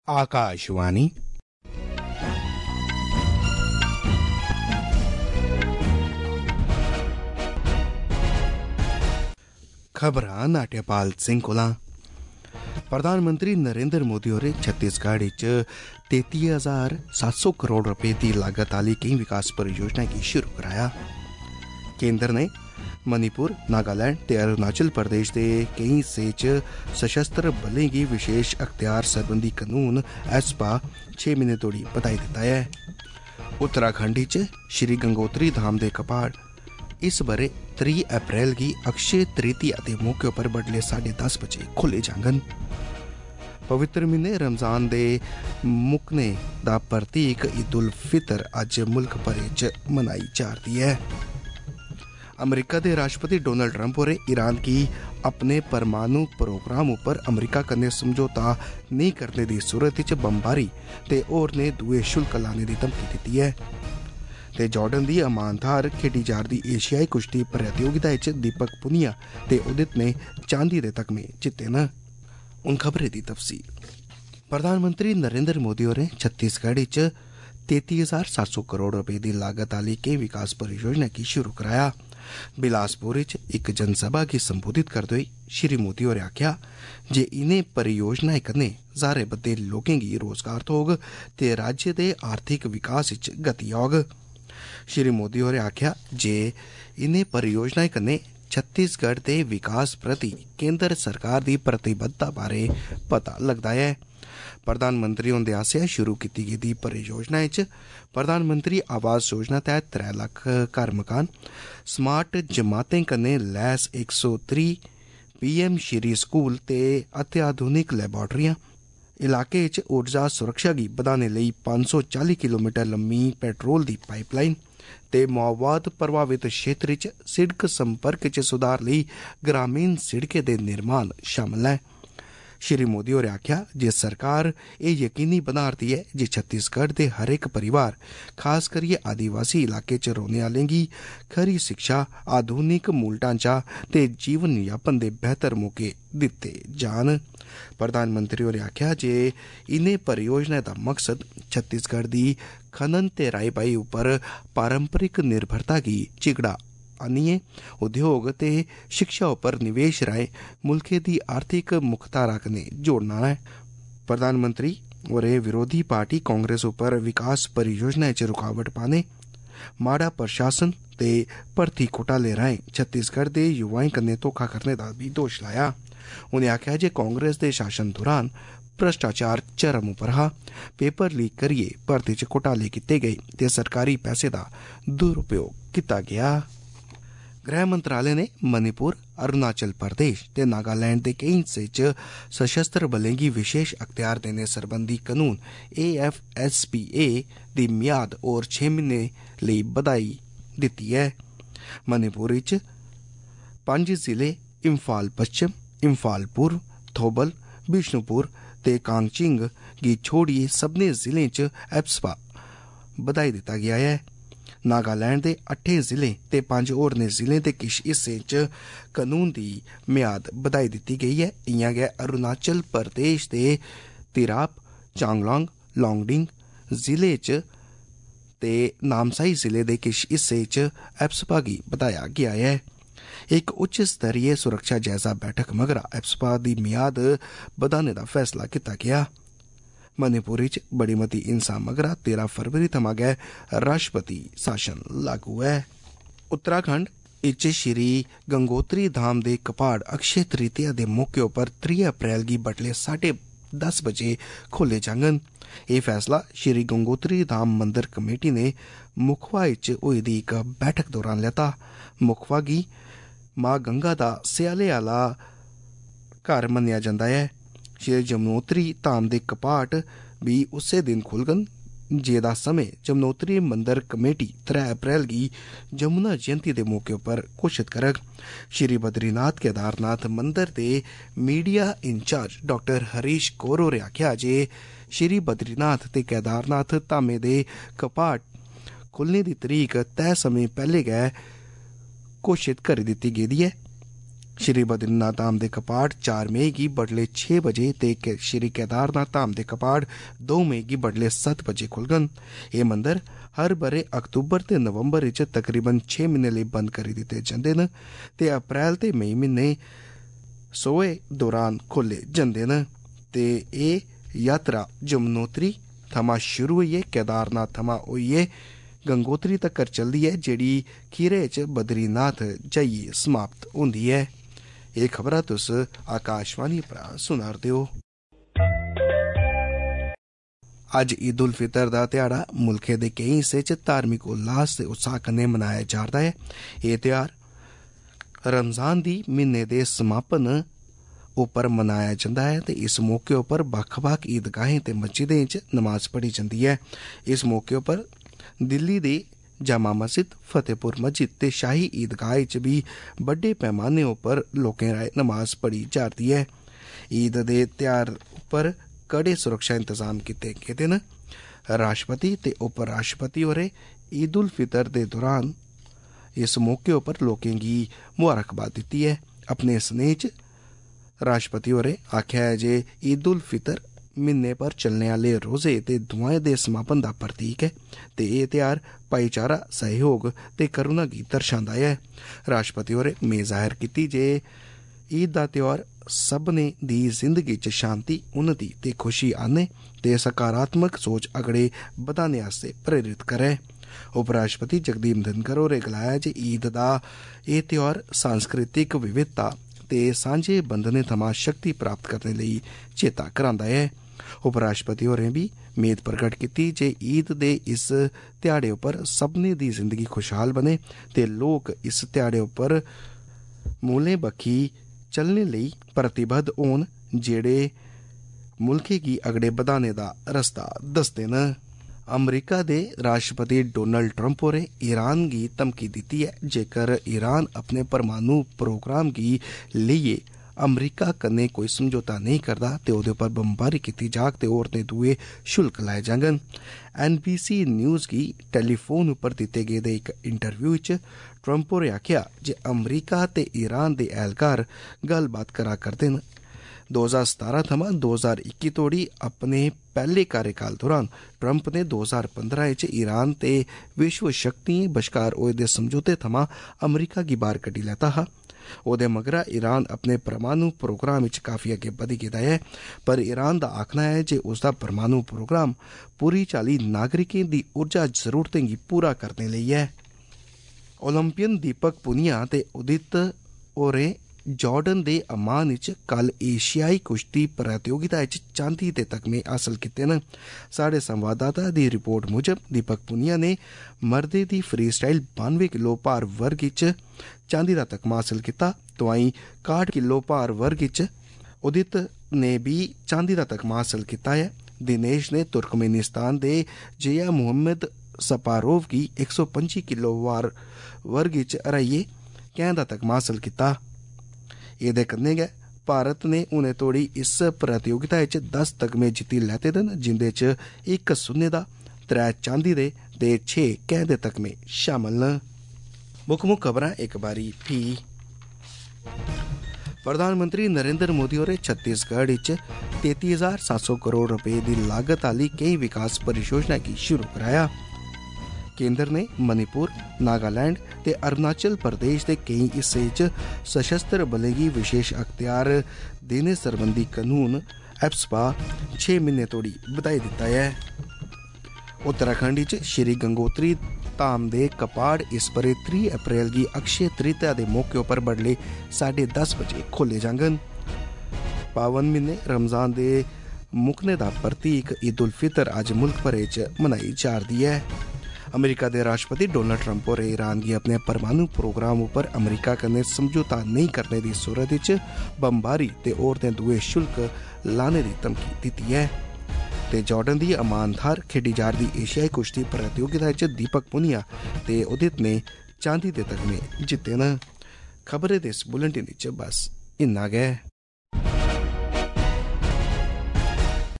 आकाशवाणी खबरां नाट्यपाल सिंह कोला। प्रधानमंत्री नरेंद्र मोदी होरें छत्तीसगढ़ च 33,700 करोड़ रपे की लागत आली केई विकास परियोजनाएं गी शुरू कराया। केंद्र ने मणिपुर, नागालैंड ते अरुणाचल प्रदेश के केई हिस्से च सशस्त्र बलें गी विशेष अख्तियार सरबंधी कानून एस्पा 6 महीने तोड़ी बधाई दिता है। उत्तराखंड च श्री गंगोत्री धाम दे कपाट इस बरे 3 अप्रैल गी अक्षय तृतीया के मौके पर बडले 10:30 बजे खुले जांगन। पवित्र महीने रमजान दे मुकने दा प्रतीक ईद उल फितर अज मुल्क भरे च मनाई जारदी है। अमरीका के राष्ट्रपति डोनाल्ड ट्रंप होरें ईरान की अपने परमाणु प्रोग्राम पर अमरीका कन्नै समझौता नहीं करने की सूरत च बमबारी ते होर ने दुए शुल्क लाने की धमकी दी है। ते जॉर्डन दी अमान थार खेडी जारदी एशियाई कुश्ती प्रतियोगिता च दीपक पुनिया ते उदित ने चांदी दे तगमे जिते न। उन खबरें दी तफसील। प्रधानमंत्री नरेंद्र मोदी होरें छत्तीसगढ़ च 33,700 करोड़ रुपए की लागत आली केई विकास परियोजना की शुरू कराया। बिलासपुर च एक जनसभा गी संबोधित करदे होई श्री मोदी होरें आखेआ जे इनें परियोजनाएं कन्नै हजारें बद्दे लोकें गी रोजगार थ्होग ते राज्य दे आर्थिक विकास च गति औग। श्री मोदी होरें आखेआ जे इनें परियोजनाएं कन्नै छत्तीसगढ़ दे विकास प्रति केंद्र सरकार दी प्रतिबद्धता बारे पता लगदा है। प्रधानमंत्री हुंदे आसेआ शुरू कीती गेदी परियोजनाएं च प्रधानमंत्री आवास योजना तैहत 3 लाख घर मकान, स्मार्ट जमातें कन्नै लैस 130 पीएम श्री स्कूल ते अत्याधुनिक लैबार्टरियां, इलाके च ऊर्जा सुरक्षा गी बधाने लेई 540 किलोमीटर लम्मी पेट्रोल दी पाइपलाइन ते माओवाद प्रभावित क्षेत्र च सिड़क संपर्क च सुधार लेई ग्रामीण सिड़कें दे निर्माण शामिल है। श्री मोदी होरें आखेआ जे सरकार एह् यकीनी बना'रदी है जे छत्तीसगढ़ दे हर एक परिवार खास करियै आदिवासी इलाके च रौह्ने आह्लें गी खरी शिक्षा, आधुनिक मूल ढांचा ते जीवन यापन दे बेहतर मौके दित्ते जान। प्रधानमंत्री होरें आखेआ जे इनें परियोजनाएं दा मकसद छत्तीसगढ़ दी खनन ते राई बाई उप्पर पारंपरिक निर्भरता गी झिगड़ा आनिए उद्योग ते शिक्षा उप्पर निवेश राएं मुल्खै दी आर्थिक मुख्तारा कन्नै जोड़ना है। प्रधानमंत्री होरें विरोधी पार्टी कांग्रेस उप्पर विकास परियोजनाएं च रुकावट पाने, माड़ा प्रशासन ते भर्थी घोटाले राएं छत्तीसगढ़ दे युवाएं कन्नै धोखा करने दा भी दोश लाया। उनें आखेआ जे कांग्रेस दे शासन दौरान भ्रष्टाचार चरम उप्पर हा, पेपर लीक करियै भर्थी च घोटाले कीते गए ते सरकारी पैसे दा दुरुपयोग कीता गया। गृह मंत्रालय ने मणिपुर, अरुणाचल प्रदेश ते नागालैंड दे केई हिस्से च सशस्त्र बलें गी विशेष अख्तियार देने सरबंधी कानून AFSPA दी मियाद होर 6 महीने लेई बधाई दित्ती है। मणिपुर च 5 जिले इम्फाल पश्चिम, इम्फाल पूर्व, थोबल, बिष्णुपुर ते कांगचिंग गी छोड़िए सभनें जिलें च एप्सपा बधाई दिता गया है। नागालैंड दे 8 जिलें ते 5 होरनें जिलें दे किश हिस्सें च कानून दी मियाद बधाई दित्ती गेई है। इयां गै अरुणाचल प्रदेश दे तिराप, चांगलांग, लोंगडिंग जिले च ते नामसाई जिले दे किश हिस्से च एप्सपा गी बधाया गया है। एक उच्च स्तरीय सुरक्षा जायजा बैठक मगरा एप्सपा दी मियाद बधाने दा फैसला कीता गया। मणिपुर च बड़ी मती हिंसा मगरा 13 फरवरी थमां गै राष्ट्रपति शासन लागू है। उत्तराखंड इच श्री गंगोत्री धाम दे कपाड़ अक्षय तृतीया दे मौके पर 3 अप्रैल गी बडले 10:30 बजे खोले जांगन। एह् फैसला श्री गंगोत्री धाम मंदिर कमेटी ने मुखवा च होई दी इक बैठक दौरान लैता। मुखवा गी मां गंगा दा स्याले आह्ला घर मन्नेआ जंदा है। श्री जमुनोत्री धाम दे कपाट भी उस्सै दिन खुलगन जेदा समय जमुनोत्री मंदिर कमेटी 3 अप्रैल गी जमुना जयंती दे मौके पर घोषित करग। श्री बद्रीनाथ केदारनाथ मंदिर दे media in-charge doctor Harish Kaur होरें आखेआ जे श्री बद्रीनाथ ते केदारनाथ धामें दे कपाट खुलने दी तरीक तय समय पैहले गै घोषित करी दित्ती गेदी है। श्री बद्रीनाथ धाम दे कपाट 4 मई गी बडले 6 बजे ते श्री केदारनाथ धाम दे कपाट 2 मई गी बडले 7 बजे खुलगन। एह् मंदर हर बरे अक्तूबर ते नवंबर च तकरीबन 6 म्हीने लेई बंद करी दित्ते जंदे न ते अप्रैल ते मई म्हीने सोहे दौरान खोले जंदे न ते एह् यात्रा यमुनोत्री थमां शुरू होइयै केदारनाथ थमां होइयै गंगोत्री तक्कर चलदी ऐ, जेह्ड़ी खीरे च बद्रीनाथ जाइयै समाप्त होंदी ऐ। एह् खबरां तुस आकाशवाणी परा सुना'रदे हो। अज्ज ईद उल फितर दा ध्याड़ा मुल्खै दे केईं हिस्से च धार्मिक उल्लास ते उत्साह कन्नै मनाया जा'रदा ऐ। एह् ध्यार रमजान दी म्हीने दे समापन उप्पर मनाया जंदा ऐ ते इस मौके उप्पर बक्ख-बक्ख ईदगाहें ते मस्जिदें च नमाज पढ़ी जंदी ऐ। इस मौके उप्पर दिल्ली दी जामा मस्जिद, फतेहपुर मस्जिद ते शाही ईदगाह च भी बड्डे पैमाने उप्पर लोकें राएं नमाज पढ़ी जा'रदी ऐ। ईद दे ध्यार उप्पर कड़े सुरक्षा इंतजाम कीते गेदे न। राष्ट्रपति ते उपराष्ट्रपति होरें ईद उल फितर दे दौरान इस मौके उप्पर लोकें गी मुबारकबाद दित्ती ऐ। अपने स्नेह च राष्ट्रपति होरें आखेआ ऐ जे ईद उल फितर म्हीने पर चलने आह्ले रोजे ते दुआएं दे समापन दा प्रतीक ऐ ते एह् ध्यार भाईचारा, सहयोग ते करुणा गी दर्शांदा ऐ। राष्ट्रपति होरें मेद जाहिर कीती जे ईद दा त्योहार सभनें दी जिंदगी च शांति, उन्नति ते खुशी आने ते सकारात्मक सोच अगड़े बधाने आस्तै प्रेरित करै। उपराष्ट्रपति जगदीप धनखड़ होरें गलाया जे ईद दा एह् त्योहार सांस्कृतिक विविधता ते सांझे बंधनें थमां शक्ति प्राप्त करने लेई चेता करांदा ऐ। उपराष्ट्रपति होरें भी मेद प्रगट कीती जे ईद दे इस ध्याड़े उप्पर सभनें दी जिंदगी खुशहाल बने ते लोक इस ध्याड़े उप्पर मूलें बक्खी चलने लेई प्रतिबद्ध होन, जेह्ड़े मुल्खै गी अगड़े बधाने दा रस्ता दसदे न। अमरीका दे राष्ट्रपति डोनाल्ड ट्रंप होरें ईरान गी धमकी दित्ती ऐ जेकर ईरान अपने परमाणु प्रोग्राम गी लेइयै अमरीका कन्नै कोई समझौता नेईं करदा ते ओह्दे उप्पर बमबारी कीती जाग ते होर ते दुए शुल्क लाए जाङन। NBC न्यूज गी टेलीफोन उप्पर दित्ते गेदे इक इंटरव्यू च ट्रंप होरें आखेआ जे अमरीका ते ईरान दे ऐह्लकार गल्लबात करा करदे न। 2017 थमां 2021 तोड़ी अपने पैह्ले कार्यकाल दौरान ट्रंप ने 2015 च ईरान ते विश्व शक्तियें बश्कार होए दे समझौते थमां अमरीका गी बाहर कड्ढी लैता हा। ओह्दे मगरा ईरान अपने परमाणु प्रोग्राम च काफी अग्गे बधी गेदा ऐ, पर ईरान दा आखना है जे उसदा परमाणु प्रोग्राम पूरी चाल्ली नागरिकें दी ऊर्जा जरूरतें गी पूरा करने लेई ऐ। ओलंपियन दीपक पुनिया ते उदित होरें जार्डन दे अमान च कल एशियाई कुश्ती प्रतियोगिता च चांदी दे तगमे हासल कीते न। साढ़े संवाददाता दी रिपोर्ट मुजब दीपक पुनिया ने मर्दे दी फ्री स्टाइल 92 किलो भार वर्ग च चांदी दा तगमा हासल कीता। तोआईं 61 किलो भार वर्ग च उदित ने भी चांदी दा तगमा हासल कीता है। दिनेश ने तुर्कमेनिस्तान दे जया मोहम्मद सपारोव गी 125 किलो भार वर्ग च हराइयै कैंह् दा तगमा हासल कीता। एह्दे कन्नै गै भारत ने हुणे तोड़ी इस प्रतियोगिता च 10 तगमे जित्ती लैते दे न, जिंदे च 1 सुन्ने दा, 3 चांदी दे ते 6 कैंह् दे तगमे शामल न। मुक्ख खबरां इक बारी फ्ही। प्रधानमंत्री नरेंद्र मोदी होरें छत्तीसगढ़ च 33,700 करोड़ रपे दी लागत आह्ली केईं विकास परियोजनाएं गी शुरू कराया। केंद्र ने मणिपुर, नागालैंड ते अरुणाचल प्रदेश दे केईं हिस्से च सशस्त्र बलें गी विशेष अख्तियार देने सरबंधी कानून एप्सपा 6 म्हीने तोड़ी बधाई दित्ता ऐ। उत्तराखंड च श्री गंगोत्री धाम दे कपाड़ इस बरे 3 अप्रैल गी अक्षय तृतीया दे मौके उप्पर बडले 10:30 बजे खोले जाङन। पावन म्हीने रमजान दे मुकने दा प्रतीक ईद उल फितर अज्ज मुल्ख भरे च मनाई जा'रदी ऐ। अमेरिका दे राष्ट्रपति डोनाल्ड ट्रंप होरें ईरान गी अपने परमाणु प्रोग्राम उप्पर अमेरिका कन्नै समझौता नेईं करने दी सूरत च बमबारी ते होर ते दुए शुल्क लाने दी धमकी दित्ती ऐ। ते जार्डन दी अमान थाह्र खेड्डी जा'रदी एशियाई कुश्ती प्रतियोगिता च दीपक पुनिया ते उदित ने चांदी दे तगमे जित्ते न। खबरें दे इस बुलेटिन च बस इन्ना गै।